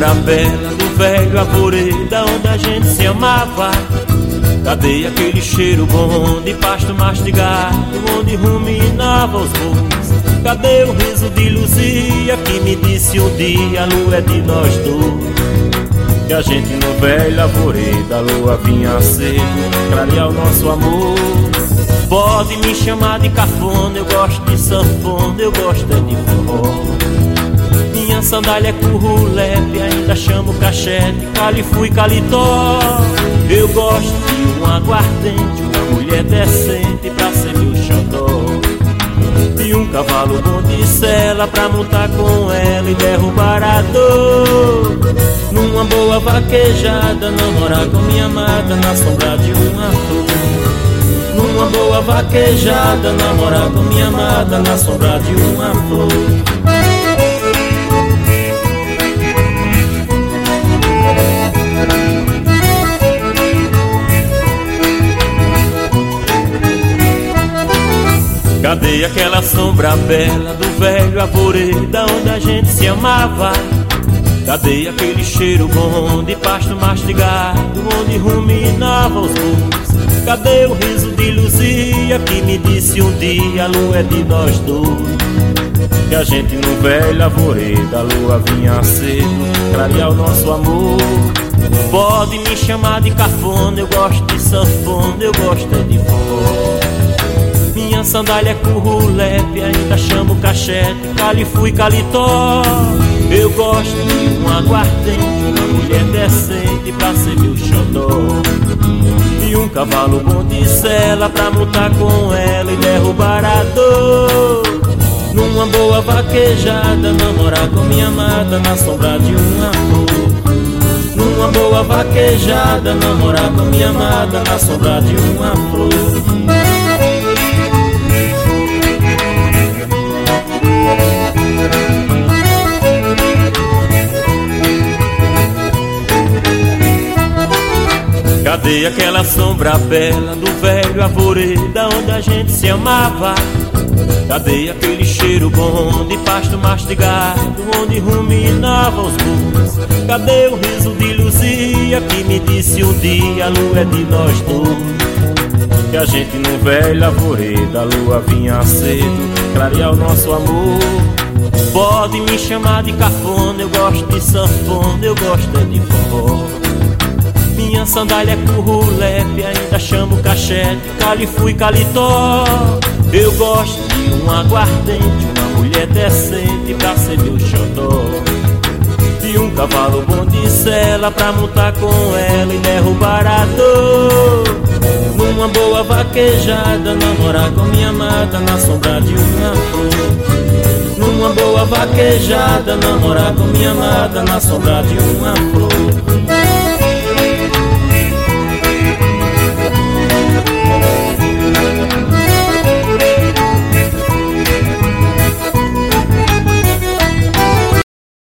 sombra bela do velho arvoredo onde a gente se amava? Cadê aquele cheiro bom de pasto mastigado onde ruminava os bois? Cadê o riso de Luzia que me disse um dia a lua é de nós dois? Que a gente no velho arvoredo a lua vinha cedo clarear o nosso amor. Pode me chamar de cafona, eu gosto de sanfona, eu gosto é de forró. Minha sandália é currulepe, ainda chamo cachete, califu e calitó. Eu gosto de um aguardente, uma mulher decente pra ser meu xodó. E um cavalo bom de sela pra montar com ela e derrubar a dor. Numa boa vaquejada, namorar com minha amada na sombra de uma flor. Numa boa vaquejada, namorar com minha amada na sombra de uma flor. Cadê aquela sombra bela do velho arvoredo onde a gente se amava? Cadê aquele cheiro bom de pasto mastigado onde ruminava os bois? Cadê o riso de Luzia que me disse um dia a lua é de nós dois? Que a gente no velho arvoredo a lua vinha cedo clarear o nosso amor. Pode me chamar de cafona, eu gosto de sanfona, eu gosto é de forró. Minha sandália é currulepe, ainda chamo cachete, califu e calitó. Eu gosto de um aguardente, uma mulher decente pra ser meu xodó. E um cavalo bom de sela pra montar com ela e derrubar a dor. Numa boa vaquejada, namorar com minha amada na sombra de uma flor. Numa boa vaquejada, namorar com minha amada na sombra de uma flor. Cadê aquela sombra bela do velho arvoredo onde a gente se amava? Cadê aquele cheiro bom de pasto mastigado onde ruminava os bois? Cadê o riso de Luzia que me disse um dia a lua é de nós dois? Que a gente no velho arvoredo a lua vinha cedo clarear o nosso amor. Pode me chamar de cafona, eu gosto de sanfona, eu gosto é de forró. Minha sandália é currulepe, ainda chamo cachete, califu e calitó. Eu gosto de um aguardente, uma mulher decente pra ser meu xodó. E um cavalo bom de sela pra montar com ela e derrubar a dor. Numa boa vaquejada, namorar com minha amada na sombra de uma flor. Numa boa vaquejada, namorar com minha amada na sombra de uma flor.